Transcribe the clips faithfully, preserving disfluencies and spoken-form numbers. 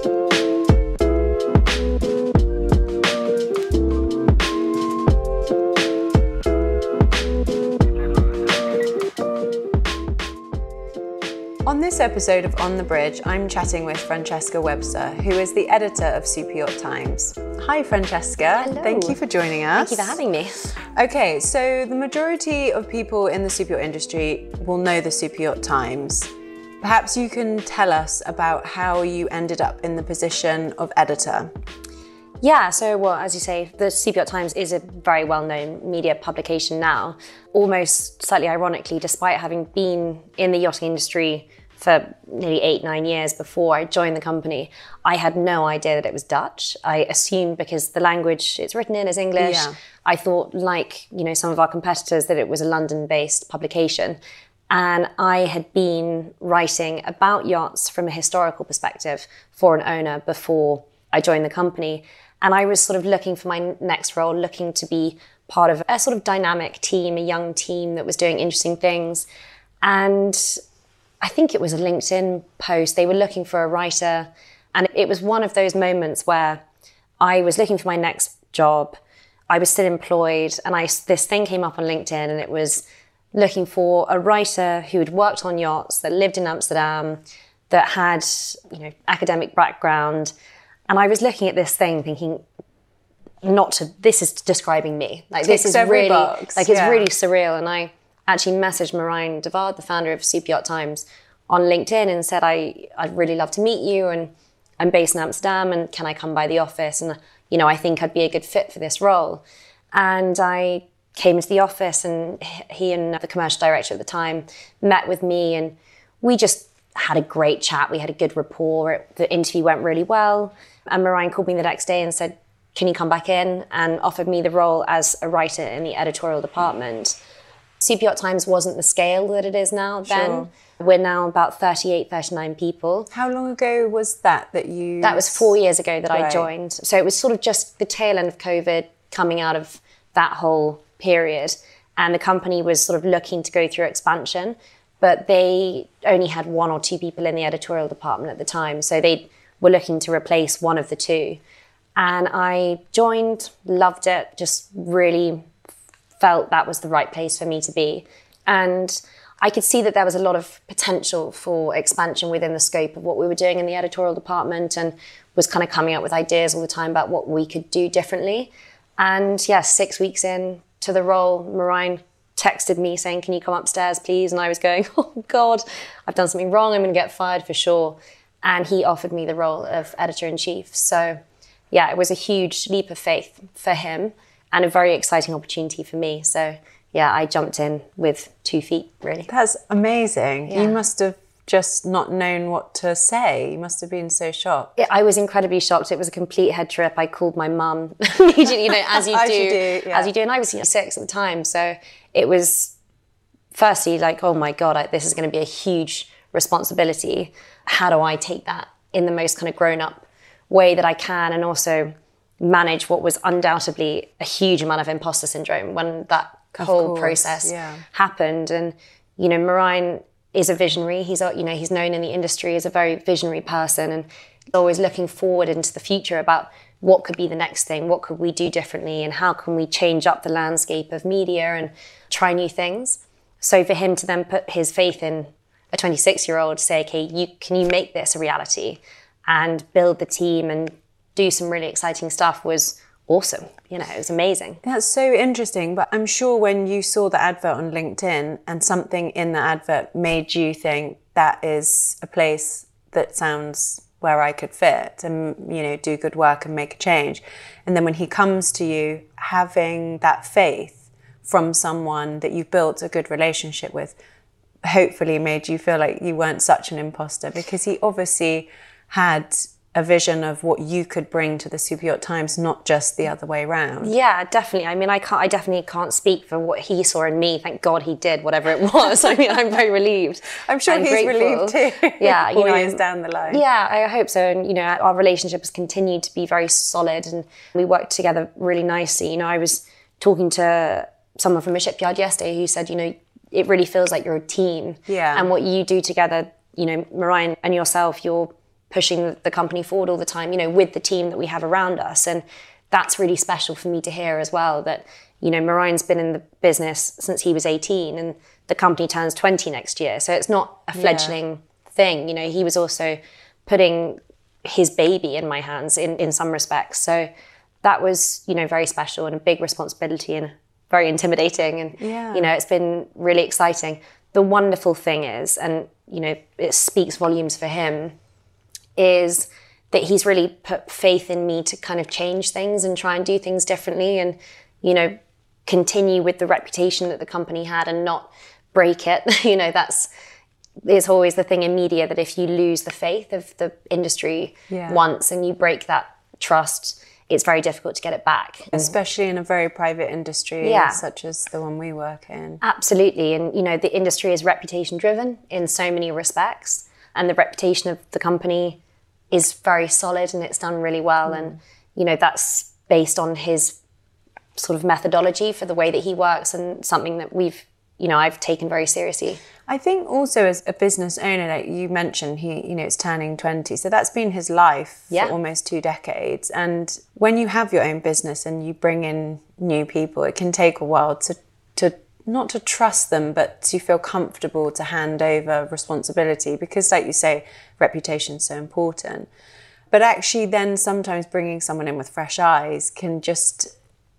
On this episode of On the Bridge, I'm chatting with Francesca Webster, who is the editor of Super Yacht Times. Hi, Francesca. Hello. Thank you for joining us. Thank you for having me. Okay, so the majority of people in the super yacht industry will know the Super Yacht Times. Perhaps you can tell us about how you ended up in the position of editor. Yeah, so well, as you say, the Super Yacht Times is a very well-known media publication now. Almost slightly ironically, despite having been in the yachting industry for nearly eight, nine years before I joined the company, I had no idea that it was Dutch. I assumed because the language it's written in is English. Yeah. I thought, like, you know, some of our competitors, that it was a London-based publication. And I had been writing about yachts from a historical perspective for an owner before I joined the company. And I was sort of looking for my next role, looking to be part of a sort of dynamic team, a young team that was doing interesting things. And I think it was a LinkedIn post. They were looking for a writer. And it was one of those moments where I was looking for my next job. I was still employed. And I, this thing came up on LinkedIn, and it was looking for a writer who had worked on yachts, that lived in Amsterdam, that had, you know, academic background. And I was looking at this thing thinking, not to, this is describing me. Like, Ticks this is every really, box, like, it's yeah. really surreal. And I actually messaged Marijn de Waard, the founder of Super Yacht Times, on LinkedIn and said, I, I'd really love to meet you. And I'm based in Amsterdam, and can I come by the office? And, you know, I think I'd be a good fit for this role. And I came into the office, and he and the commercial director at the time met with me, and we just had a great chat. We had a good rapport. The interview went really well. And Marijn called me the next day and said, can you come back in? And offered me the role as a writer in the editorial department. Super Yacht Times wasn't the scale that it is now then. Sure. We're now about thirty-eight, thirty-nine people. How long ago was that that you... That was four years ago that Right. I joined. So it was sort of just the tail end of COVID, coming out of that whole period. And the company was sort of looking to go through expansion, but they only had one or two people in the editorial department at the time. So they were looking to replace one of the two. And I joined, loved it, just really felt that was the right place for me to be. And I could see that there was a lot of potential for expansion within the scope of what we were doing in the editorial department, and was kind of coming up with ideas all the time about what we could do differently. And yeah, six weeks in to the role, Marijn texted me saying, can you come upstairs, please? And I was going, oh God, I've done something wrong. I'm going to get fired for sure. And he offered me the role of editor-in-chief. So yeah, it was a huge leap of faith for him and a very exciting opportunity for me. So yeah, I jumped in with two feet, really. That's amazing. Yeah. You must have just not known what to say. You must have been so shocked. Yeah, I was incredibly shocked. It was a complete head trip. I called my mum immediately, you know, as you As do, you do, yeah. as you do. And I was you know, six at the time. So it was firstly like, oh my God, I, this is going to be a huge responsibility. How do I take that in the most kind of grown up way that I can, and also manage what was undoubtedly a huge amount of imposter syndrome when that Of whole course, process yeah. happened. And, you know, Marijn is a visionary. He's, you know, he's known in the industry as a very visionary person, and always looking forward into the future about what could be the next thing, what could we do differently, and how can we change up the landscape of media and try new things. So for him to then put his faith in a twenty-six-year-old, say, okay, you, can you make this a reality and build the team and do some really exciting stuff, was awesome. You know, it was amazing. That's so interesting. But I'm sure when you saw the advert on LinkedIn and something in the advert made you think that is a place that sounds where I could fit and, you know, do good work and make a change. And then when he comes to you, having that faith from someone that you've built a good relationship with, hopefully made you feel like you weren't such an imposter, because he obviously had a vision of what you could bring to the Super Yacht Times, not just the other way around. Yeah, definitely. I mean, I can't. I definitely can't speak for what he saw in me. Thank God he did, whatever it was. I mean, I'm very relieved. I'm sure and he's grateful. relieved too. Yeah, you four know, years I'm- down the line. Yeah, I hope so. And you know, our relationship has continued to be very solid, and we work together really nicely. You know, I was talking to someone from a shipyard yesterday who said, you know, it really feels like you're a team. Yeah. And what you do together, you know, Marijn and yourself, you're pushing the company forward all the time, you know, with the team that we have around us. And that's really special for me to hear as well, that, you know, Marion's been in the business since he was eighteen and the company turns twenty next year. So it's not a fledgling yeah. thing. You know, he was also putting his baby in my hands in, in some respects. So that was, you know, very special and a big responsibility and very intimidating. And, yeah. you know, it's been really exciting. The wonderful thing is, and, you know, it speaks volumes for him, is that he's really put faith in me to kind of change things and try and do things differently and, you know, continue with the reputation that the company had and not break it. You know, that's, it's always the thing in media that if you lose the faith of the industry yeah. once and you break that trust, it's very difficult to get it back. Especially in a very private industry yeah. such as the one we work in. Absolutely. And, you know, the industry is reputation driven in so many respects. And the reputation of the company is very solid and it's done really well. Mm. And, you know, that's based on his sort of methodology for the way that he works and something that we've, you know, I've taken very seriously. I think also as a business owner, like you mentioned, he, you know, it's turning twenty. So that's been his life yeah. for almost two decades. And when you have your own business and you bring in new people, it can take a while to, to not to trust them, but to feel comfortable to hand over responsibility because, like you say, reputation is so important. But actually then sometimes bringing someone in with fresh eyes can just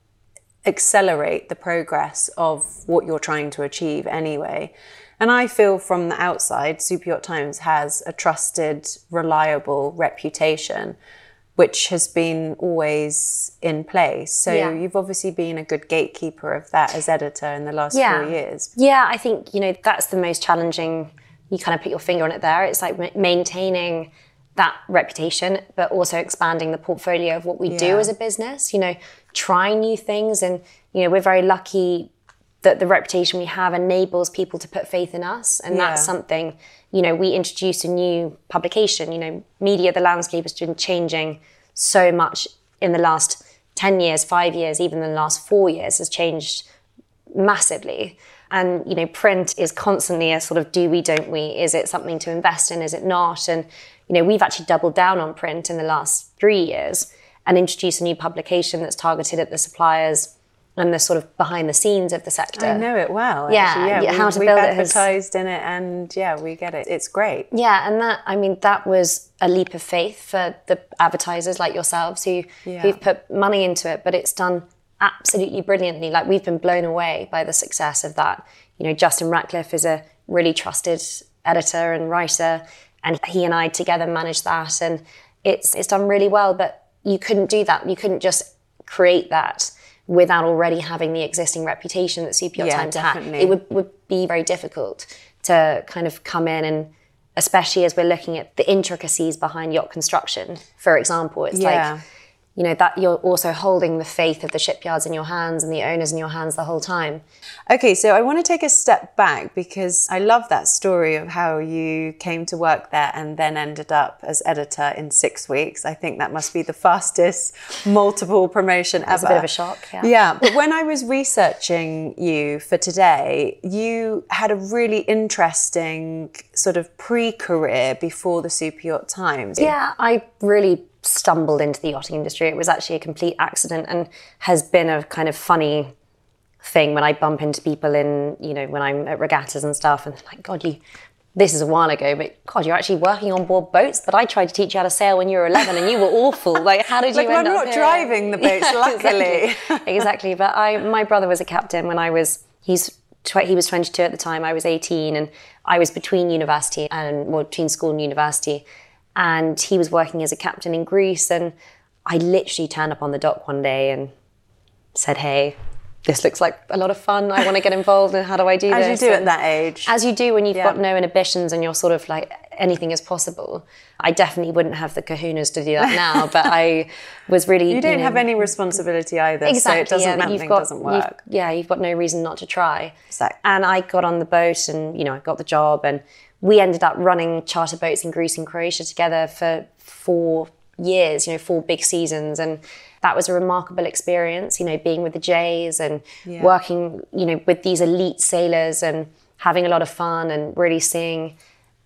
accelerate the progress of what you're trying to achieve anyway. And I feel from the outside, Super Yacht Times has a trusted, reliable reputation, which has been always in place. So yeah. you've obviously been a good gatekeeper of that as editor in the last yeah. four years. Yeah, I think, you know, that's the most challenging. You kind of put your finger on it there. It's like ma- maintaining that reputation, but also expanding the portfolio of what we yeah. do as a business, you know, trying new things. And, you know, we're very lucky that the reputation we have enables people to put faith in us. And yeah. that's something, you know, we introduced a new publication, you know, media, the landscape has been changing so much in the last ten years, five years, even the last four years has changed massively. And, you know, print is constantly a sort of do we, don't we? Is it something to invest in? Is it not? And, you know, we've actually doubled down on print in the last three years and introduced a new publication that's targeted at the suppliers and the sort of behind the scenes of the sector. I know it well. Yeah, actually. yeah. yeah, how we, to we've build it has- advertised in it, and yeah, we get it. It's great. Yeah, and that, I mean, that was a leap of faith for the advertisers like yourselves who, Yeah. who've put money into it, but it's done absolutely brilliantly. Like, we've been blown away by the success of that. You know, Justin Ratcliffe is a really trusted editor and writer, and he and I together managed that, and it's it's done really well. But you couldn't do that. You couldn't just create that without already having the existing reputation that Super Yacht Yeah, Times definitely. had. It would, would be very difficult to kind of come in and, especially as we're looking at the intricacies behind yacht construction, for example, it's Yeah. like, you know, that you're also holding the faith of the shipyards in your hands and the owners in your hands the whole time. Okay, so I want to take a step back because I love that story of how you came to work there and then ended up as editor in six weeks. I think that must be the fastest multiple promotion ever. It's a bit of a shock, yeah. Yeah, but when I was researching you for today, you had a really interesting sort of pre-career before the Super Yacht Times. Yeah, I really stumbled into the yachting industry. It was actually a complete accident and has been a kind of funny thing when I bump into people in, you know, when I'm at regattas and stuff, and they're like, God, you, this is a while ago, but God, you're actually working on board boats, but I tried to teach you how to sail when you were eleven and you were awful. Like, how did you Like, end I'm up not here? driving the boats, luckily. exactly. exactly. But I, my brother was a captain when I was, he's, tw- he was twenty-two at the time, I was eighteen, and I was between university and, well, between school and university. And he was working as a captain in Greece, and I literally turned up on the dock one day and said, hey, this looks like a lot of fun. I want to get involved, and how do I do As this? you do And at that age. As you do when you've Yeah. got no inhibitions and you're sort of like, anything is possible. I definitely wouldn't have the kahunas to do that now, but I was really... You don't you know, have any responsibility either, Exactly, so it doesn't yeah, matter, you've got, doesn't you've- work. yeah, you've got no reason not to try. Exactly. And I got on the boat and, you know, I got the job, and we ended up running charter boats in Greece and Croatia together for four years, you know, four big seasons. And that was a remarkable experience, you know, being with the Jays and Yeah. working, you know, with these elite sailors and having a lot of fun and really seeing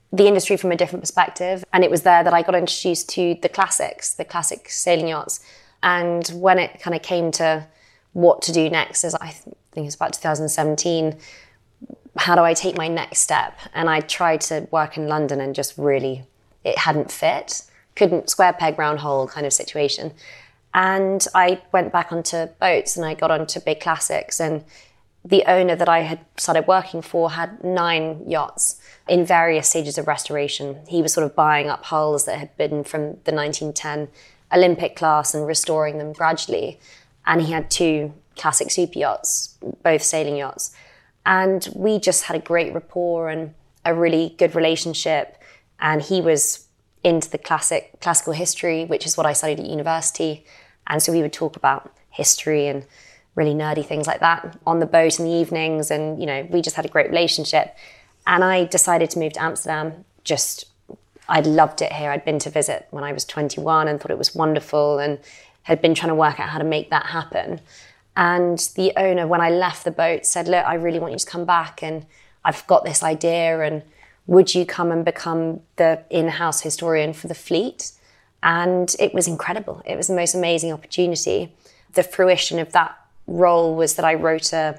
the industry from a different perspective. And it was there that I got introduced to the classics, the classic sailing yachts. And when it kind of came to what to do next, as I think it was about two thousand seventeen, how do I take my next step? And I tried to work in London and just really, it hadn't fit. Couldn't, square peg, round hole kind of situation. And I went back onto boats and I got onto big classics. And the owner that I had started working for had nine yachts in various stages of restoration. He was sort of buying up hulls that had been from the nineteen ten Olympic class and restoring them gradually. And he had two classic super yachts, both sailing yachts. And we just had a great rapport and a really good relationship. And he was into the classic classical history, which is what I studied at university. And so we would talk about history and really nerdy things like that on the boat in the evenings. And, you know, we just had a great relationship. And I decided to move to Amsterdam. Just, I'd loved it here. I'd been to visit when I was twenty-one and thought it was wonderful and had been trying to work out how to make that happen. And the owner, when I left the boat, said, look, I really want you to come back and I've got this idea and would you come and become the in-house historian for the fleet? And it was incredible. It was the most amazing opportunity. The fruition of that role was that I wrote a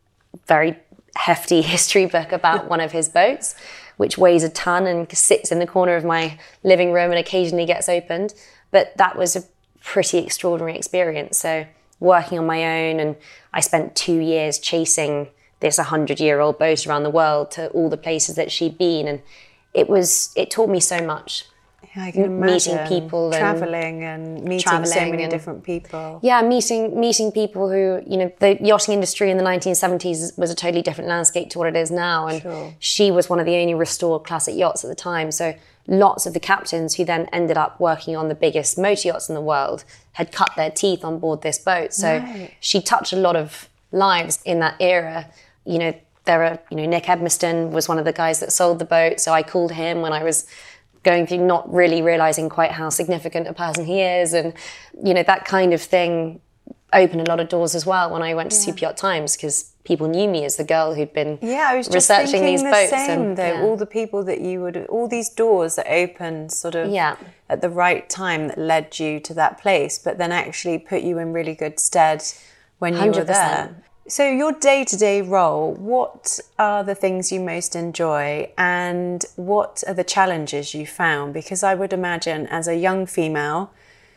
very hefty history book about one of his boats, which weighs a ton and sits in the corner of my living room and occasionally gets opened. But that was a pretty extraordinary experience. So working on my own, and I spent two years chasing this hundred-year-old boat around the world to all the places that she'd been. And it was, it taught me so much. Yeah, I can imagine meeting people, traveling and, and meeting traveling so many and, different people. Yeah, meeting meeting people who, you know, the yachting industry in the nineteen seventies was a totally different landscape to what it is now. And sure. She was one of the only restored classic yachts at the time. So lots of the captains who then ended up working on the biggest motor yachts in the world had cut their teeth on board this boat. So right. She touched a lot of lives in that era. You know, there are, you know, Nick Edmiston was one of the guys that sold the boat. So I called him when I was going through not really realizing quite how significant a person he is. And, you know, that kind of thing opened a lot of doors as well when I went to yeah. Super Yacht Times, because people knew me as the girl who'd been yeah, I was just researching these the boats. Same, and, though, yeah. all the people that you would, all these doors that opened sort of yeah. at the right time that led you to that place, but then actually put you in really good stead when you one hundred percent. were there. So your day-to-day role, what are the things you most enjoy and what are the challenges you found? Because I would imagine as a young female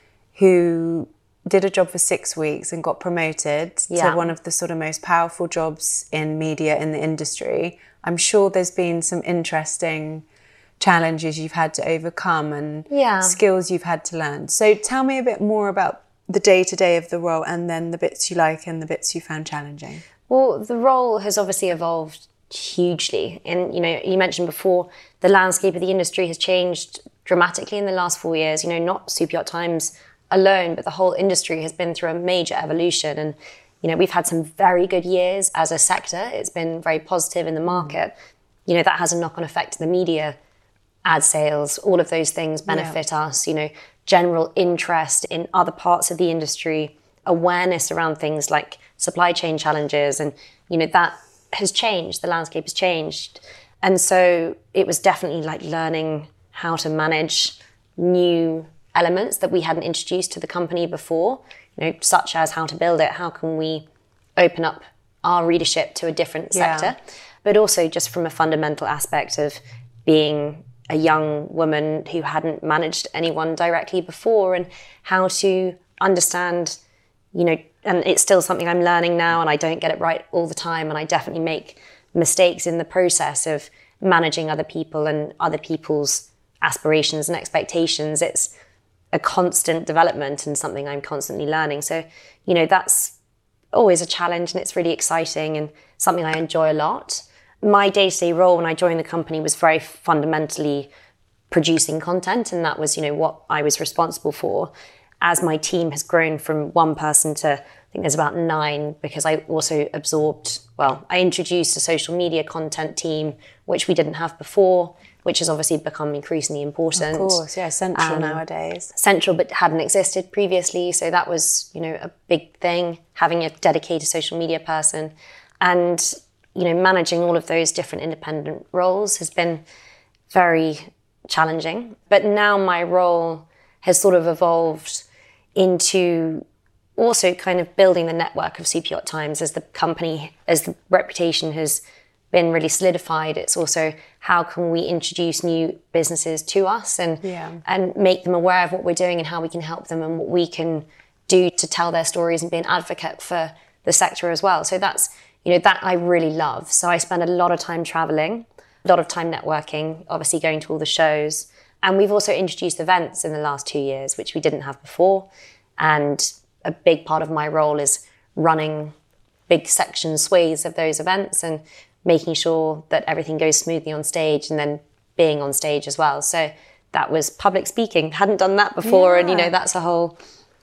who did a job for six weeks and got promoted yeah. to one of the sort of most powerful jobs in media in the industry, I'm sure there's been some interesting challenges you've had to overcome and yeah. skills you've had to learn. So tell me a bit more about the day-to-day of the role and then the bits you like and the bits you found challenging. Well, the role has obviously evolved hugely. And, you know, you mentioned before, the landscape of the industry has changed dramatically in the last four years. You know, not Super Yacht Times alone, but the whole industry has been through a major evolution. And, you know, we've had some very good years as a sector. It's been very positive in the market. You know, that has a knock-on effect to the media, ad sales, all of those things benefit yeah. us, you know, general interest in other parts of the industry, awareness around things like supply chain challenges. And, you know, that has changed. The landscape has changed. And so it was definitely like learning how to manage new elements that we hadn't introduced to the company before, you know, such as how to build it. How can we open up our readership to a different sector? Yeah. But also just from a fundamental aspect of being a young woman who hadn't managed anyone directly before, and how to understand, you know, and it's still something I'm learning now, and I don't get it right all the time, and I definitely make mistakes in the process of managing other people and other people's aspirations and expectations. It's a constant development and something I'm constantly learning. So, you know, that's always a challenge, and it's really exciting and something I enjoy a lot. My day-to-day role when I joined the company was very fundamentally producing content, and that was, you know, what I was responsible for. As my team has grown from one person to, I think there's about nine, because I also absorbed, well, I introduced a social media content team, which we didn't have before, which has obviously become increasingly important. Of course, yeah, central um, nowadays. Central, but hadn't existed previously. So that was, you know, a big thing, having a dedicated social media person. And, you know, managing all of those different independent roles has been very challenging. But now my role has sort of evolved into also kind of building the network of Super Yacht Times as the company, as the reputation has been really solidified. It's also how can we introduce new businesses to us and yeah. and make them aware of what we're doing and how we can help them and what we can do to tell their stories and be an advocate for the sector as well. So that's, you know, that I really love. So I spend a lot of time traveling, a lot of time networking, obviously going to all the shows. And we've also introduced events in the last two years, which we didn't have before. And a big part of my role is running big section swathes of those events and making sure that everything goes smoothly on stage and then being on stage as well. So that was public speaking. Hadn't done that before. Yeah. And, you know, that's a whole,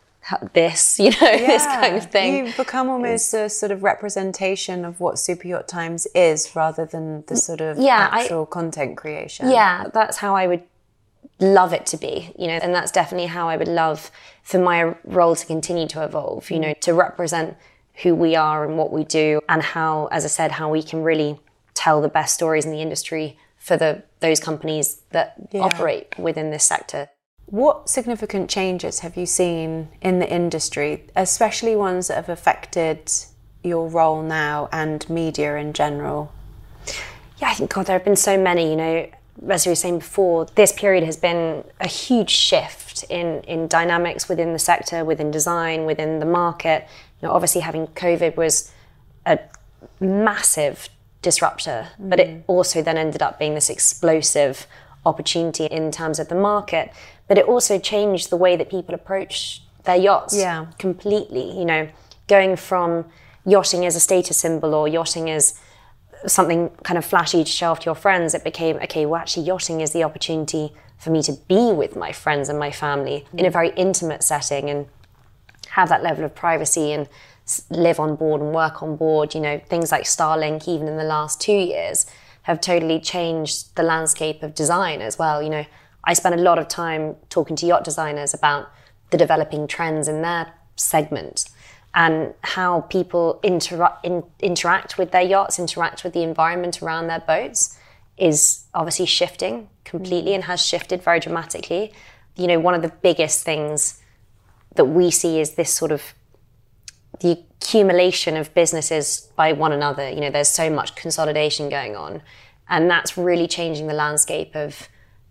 this, you know, yeah. this kind of thing. You've become almost a sort of representation of what Super Yacht Times is rather than the sort of yeah, actual I, content creation. Yeah, that's how I would love it to be, you know, and that's definitely how I would love for my role to continue to evolve, you know, to represent who we are and what we do and how, as I said, how we can really tell the best stories in the industry for the those companies that yeah. operate within this sector. What significant changes have you seen in the industry, especially ones that have affected your role now and media in general? Yeah, I think, God, there have been so many, you know, as we were saying before, this period has been a huge shift in, in dynamics within the sector, within design, within the market. You know, obviously having COVID was a massive disruptor, mm. but it also then ended up being this explosive opportunity in terms of the market. But it also changed the way that people approach their yachts yeah. completely. You know, going from yachting as a status symbol or yachting as something kind of flashy to show off to your friends, it became, okay, well, actually yachting is the opportunity for me to be with my friends and my family mm. in a very intimate setting and have that level of privacy and live on board and work on board. You know, things like Starlink, even in the last two years, have totally changed the landscape of design as well. You know, I spend a lot of time talking to yacht designers about the developing trends in their segment and how people intera- in, interact with their yachts, interact with the environment around their boats is obviously shifting completely and has shifted very dramatically. You know, one of the biggest things that we see is this sort of the accumulation of businesses by one another. You know, there's so much consolidation going on, and that's really changing the landscape of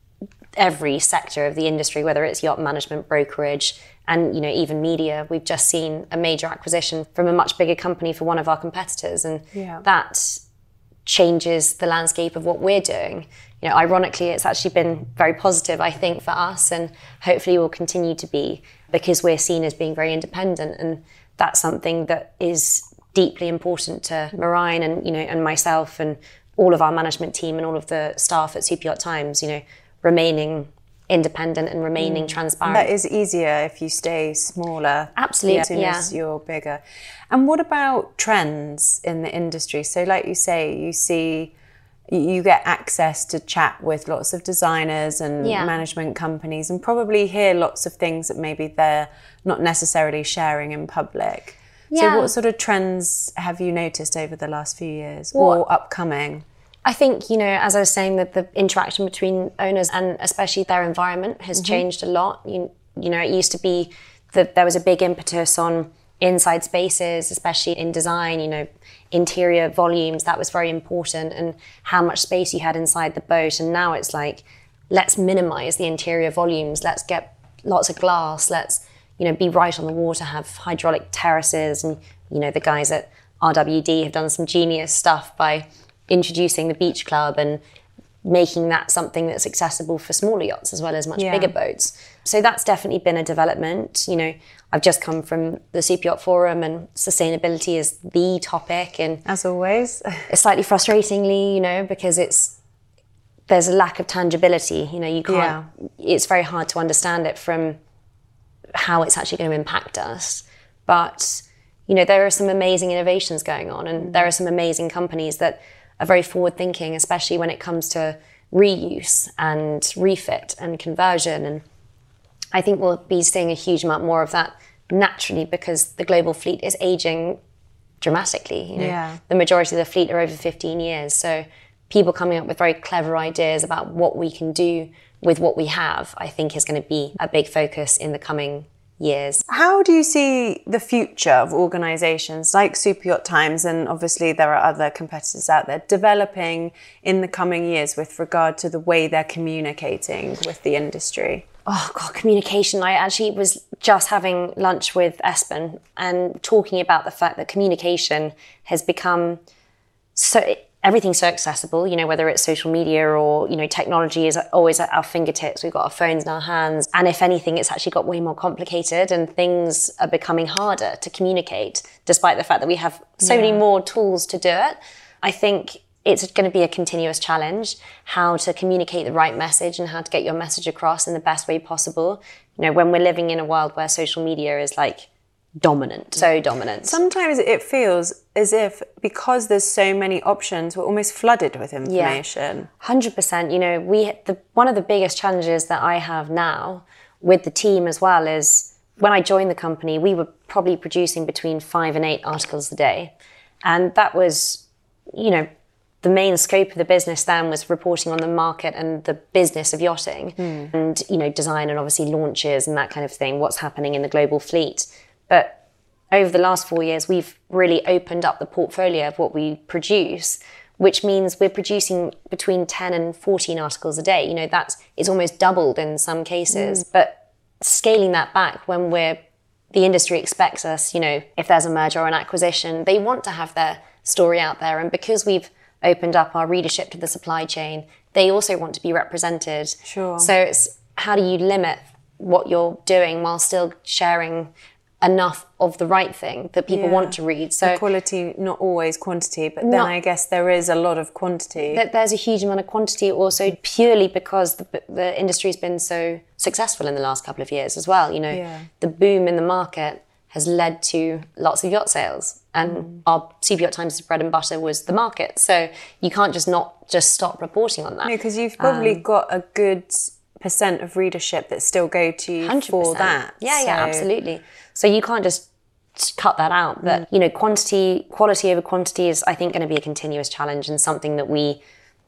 every sector of the industry, whether it's yacht management, brokerage, and, you know, even media. We've just seen a major acquisition from a much bigger company for one of our competitors, and yeah. that changes the landscape of what we're doing. You know, ironically, it's actually been very positive, I think, for us, and hopefully will continue to be, because we're seen as being very independent, and that's something that is deeply important to Marijn and, you know, and myself and all of our management team and all of the staff at Super Yacht Times, you know, remaining independent and remaining mm. transparent. That is easier if you stay smaller. Absolutely, as soon yeah. as you're bigger. And what about trends in the industry? So like you say, you see, you get access to chat with lots of designers and yeah. management companies and probably hear lots of things that maybe they're not necessarily sharing in public. Yeah. So what sort of trends have you noticed over the last few years well, or upcoming? I think, you know, as I was saying, that the interaction between owners and especially their environment has mm-hmm. changed a lot. You, you know, it used to be that there was a big impetus on inside spaces, especially in design, you know, interior volumes, that was very important, and how much space you had inside the boat. And now it's like, let's minimize the interior volumes, let's get lots of glass, let's, you know, be right on the water, have hydraulic terraces. And, you know, the guys at R W D have done some genius stuff by introducing the beach club and making that something that's accessible for smaller yachts as well as much yeah. bigger boats. So that's definitely been a development. You know, I've just come from the Super Yacht Forum, and sustainability is the topic. And as always, it's slightly frustratingly, you know, because it's there's a lack of tangibility. You know, you can't. Yeah. It's very hard to understand it from how it's actually going to impact us. But you know, there are some amazing innovations going on, and there are some amazing companies that are very forward-thinking, especially when it comes to reuse and refit and conversion. And I think we'll be seeing a huge amount more of that naturally, because the global fleet is aging dramatically. You know? Yeah. The majority of the fleet are over fifteen years. So people coming up with very clever ideas about what we can do with what we have, I think is going to be a big focus in the coming years. How do you see the future of organisations like Super Yacht Times, and obviously there are other competitors out there, developing in the coming years with regard to the way they're communicating with the industry? Oh God, communication. I actually was just having lunch with Espen and talking about the fact that communication has become so, everything's so accessible, you know, whether it's social media or, you know, technology is always at our fingertips. We've got our phones in our hands. And if anything, it's actually got way more complicated and things are becoming harder to communicate, despite the fact that we have so yeah. many more tools to do it. I think it's going to be a continuous challenge, how to communicate the right message and how to get your message across in the best way possible. You know, when we're living in a world where social media is like dominant, so dominant. Sometimes it feels as if because there's so many options, we're almost flooded with information. Yeah, one hundred percent. You know, we the one of the biggest challenges that I have now with the team as well is when I joined the company, we were probably producing between five and eight articles a day. And that was, you know, the main scope of the business then was reporting on the market and the business of yachting mm. and, you know, design and obviously launches and that kind of thing, what's happening in the global fleet. But over the last four years, we've really opened up the portfolio of what we produce, which means we're producing between ten and fourteen articles a day. You know, that's, it's almost doubled in some cases, mm. but scaling that back when we're, the industry expects us, you know, if there's a merger or an acquisition, they want to have their story out there. And because we've opened up our readership to the supply chain, they also want to be represented. Sure. So it's how do you limit what you're doing while still sharing enough of the right thing that people yeah. want to read. So the quality, not always quantity, but then I guess there is a lot of quantity. That there's a huge amount of quantity also purely because the, the industry's been so successful in the last couple of years as well. You know, yeah. the boom in the market has led to lots of yacht sales. And mm. our Super Yacht Times' bread and butter was the market. So you can't just not just stop reporting on that. No, because you've probably um, got a good percent of readership that still go to you one hundred percent for that. Yeah, so. yeah, absolutely. So you can't just cut that out. But, mm. you know, quantity, quality over quantity is, I think, going to be a continuous challenge and something that we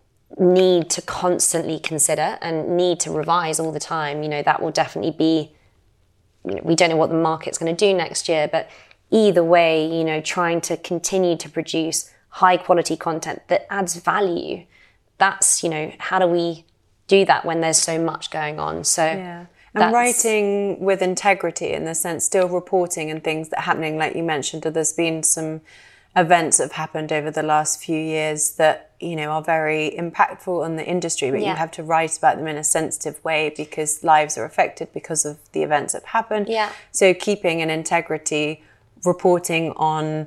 need to constantly consider and need to revise all the time. You know, that will definitely be, you know, we don't know what the market's going to do next year, but either way, you know, trying to continue to produce high quality content that adds value. That's, you know, how do we do that when there's so much going on? So yeah. And writing with integrity in the sense, still reporting and things that are happening, like you mentioned, there's been some events that have happened over the last few years that, you know, are very impactful on the industry, but yeah. you have to write about them in a sensitive way because lives are affected because of the events that have happened. Yeah. So keeping an integrity, reporting on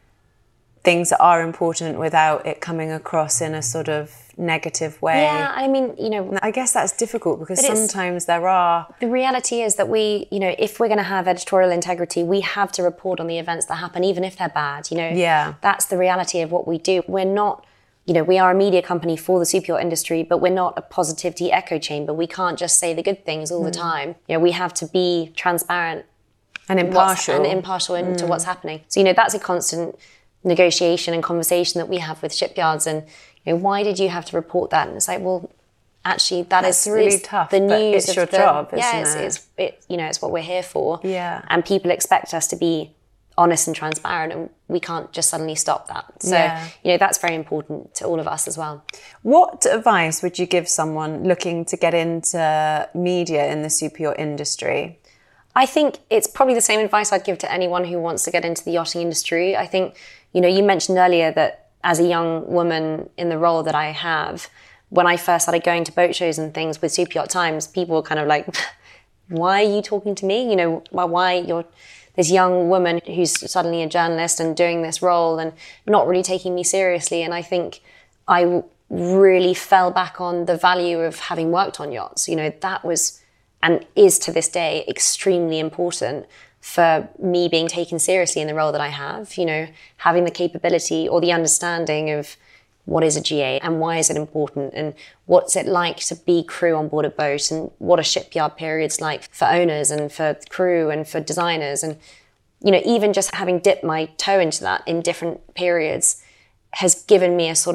things that are important without it coming across in a sort of negative way. Yeah, I mean, you know, I guess that's difficult because sometimes there are... The reality is that we, you know, if we're going to have editorial integrity, we have to report on the events that happen, even if they're bad, you know. Yeah. That's the reality of what we do. We're not, you know, we are a media company for the super yacht industry, but we're not a positivity echo chamber. We can't just say the good things all mm. the time. You know, we have to be transparent and impartial and impartial into mm. what's happening. So, you know, that's a constant negotiation and conversation that we have with shipyards. And, you know, why did you have to report that? And it's like, well, actually, that that's is really tough. The news it's your the, job, isn't yeah, it's, it? it's it. You know, it's what we're here for. Yeah. And people expect us to be honest and transparent, and we can't just suddenly stop that. So, yeah. you know, that's very important to all of us as well. What advice would you give someone looking to get into media in the super yacht industry? I think it's probably the same advice I'd give to anyone who wants to get into the yachting industry. I think, you know, you mentioned earlier that as a young woman in the role that I have, when I first started going to boat shows and things with Super Yacht Times, people were kind of like, why are you talking to me? You know, why, why you're this young woman who's suddenly a journalist and doing this role and not really taking me seriously. And I think I really fell back on the value of having worked on yachts. You know, that was and is to this day extremely important for me being taken seriously in the role that I have, you know, having the capability or the understanding of what is a G A and why is it important and what's it like to be crew on board a boat and what a shipyard period's like for owners and for crew and for designers. And, you know, even just having dipped my toe into that in different periods has given me a sort of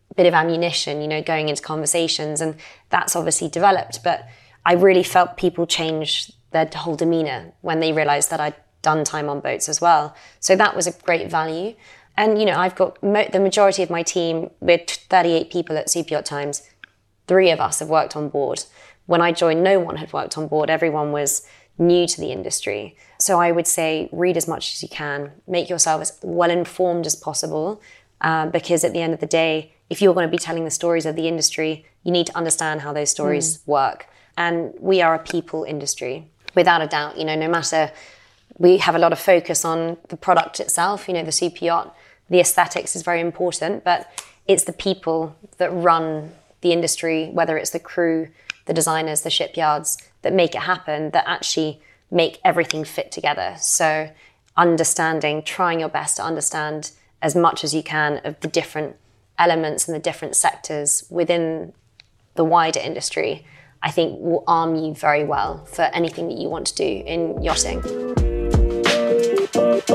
bit of ammunition, you know, going into conversations, and that's obviously developed. But I really felt people change their whole demeanour when they realised that I'd done time on boats as well. So that was a great value. And, you know, I've got mo- the majority of my team, we're thirty-eight people at Super Yacht Times. Three of us have worked on board. When I joined, no one had worked on board. Everyone was new to the industry. So I would say read as much as you can, make yourself as well informed as possible, uh, because at the end of the day, if you're going to be telling the stories of the industry, you need to understand how those stories mm. work. And we are a people industry, without a doubt. You know, no matter, we have a lot of focus on the product itself, you know, the super yacht, the aesthetics is very important, but it's the people that run the industry, whether it's the crew, the designers, the shipyards, that make it happen, that actually make everything fit together. So understanding, trying your best to understand as much as you can of the different elements and the different sectors within the wider industry, I think will arm you very well for anything that you want to do in yachting.